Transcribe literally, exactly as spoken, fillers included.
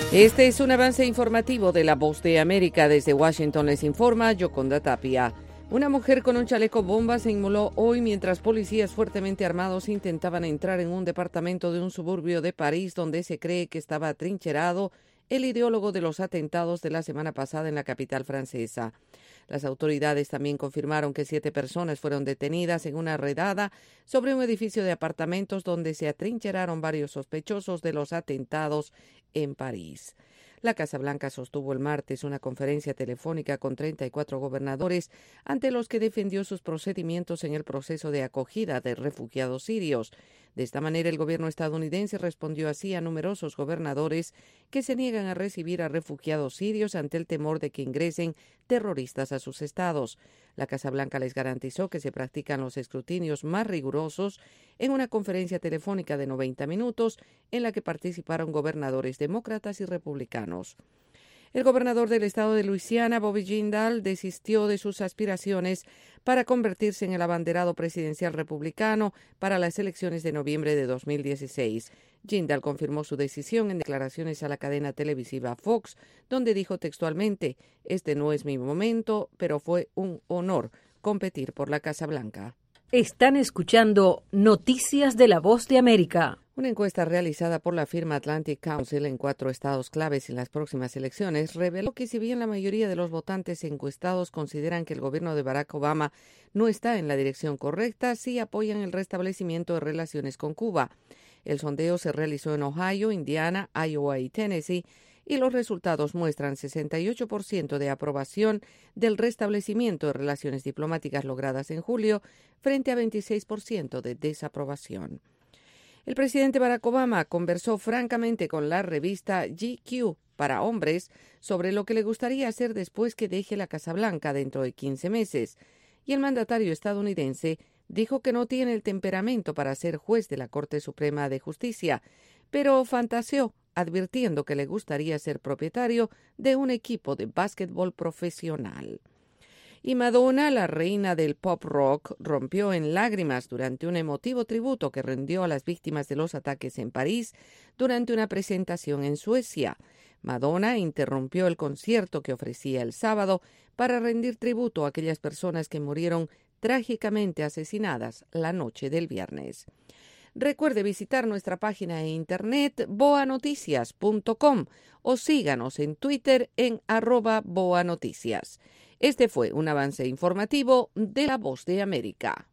Este es un avance informativo de La Voz de América. Desde Washington les informa Yoconda Tapia. Una mujer con un chaleco bomba se inmoló hoy mientras policías fuertemente armados intentaban entrar en un departamento de un suburbio de París donde se cree que estaba atrincherado el ideólogo de los atentados de la semana pasada en la capital francesa. Las autoridades también confirmaron que siete personas fueron detenidas en una redada sobre un edificio de apartamentos donde se atrincheraron varios sospechosos de los atentados en París. La Casa Blanca sostuvo el martes una conferencia telefónica con treinta y cuatro gobernadores ante los que defendió sus procedimientos en el proceso de acogida de refugiados sirios. De esta manera, el gobierno estadounidense respondió así a numerosos gobernadores que se niegan a recibir a refugiados sirios ante el temor de que ingresen terroristas a sus estados. La Casa Blanca les garantizó que se practican los escrutinios más rigurosos en una conferencia telefónica de noventa minutos en la que participaron gobernadores demócratas y republicanos. El gobernador del estado de Luisiana, Bobby Jindal, desistió de sus aspiraciones para convertirse en el abanderado presidencial republicano para las elecciones de noviembre de dos mil dieciséis. Jindal confirmó su decisión en declaraciones a la cadena televisiva Fox, donde dijo textualmente: «Este no es mi momento, pero fue un honor competir por la Casa Blanca». Están escuchando Noticias de La Voz de América. Una encuesta realizada por la firma Atlantic Council en cuatro estados claves en las próximas elecciones reveló que si bien la mayoría de los votantes encuestados consideran que el gobierno de Barack Obama no está en la dirección correcta, sí apoyan el restablecimiento de relaciones con Cuba. El sondeo se realizó en Ohio, Indiana, Iowa y Tennessee, y los resultados muestran sesenta y ocho por ciento de aprobación del restablecimiento de relaciones diplomáticas logradas en julio frente a veintiséis por ciento de desaprobación. El presidente Barack Obama conversó francamente con la revista G Q para hombres sobre lo que le gustaría hacer después que deje la Casa Blanca dentro de quince meses, y el mandatario estadounidense dijo que no tiene el temperamento para ser juez de la Corte Suprema de Justicia, pero fantaseó advirtiendo que le gustaría ser propietario de un equipo de básquetbol profesional. Y Madonna, la reina del pop rock, rompió en lágrimas durante un emotivo tributo que rindió a las víctimas de los ataques en París durante una presentación en Suecia. Madonna interrumpió el concierto que ofrecía el sábado para rendir tributo a aquellas personas que murieron trágicamente asesinadas la noche del viernes. Recuerde visitar nuestra página de internet boa noticias punto com o síganos en Twitter en arroba boanoticias. Este fue un avance informativo de La Voz de América.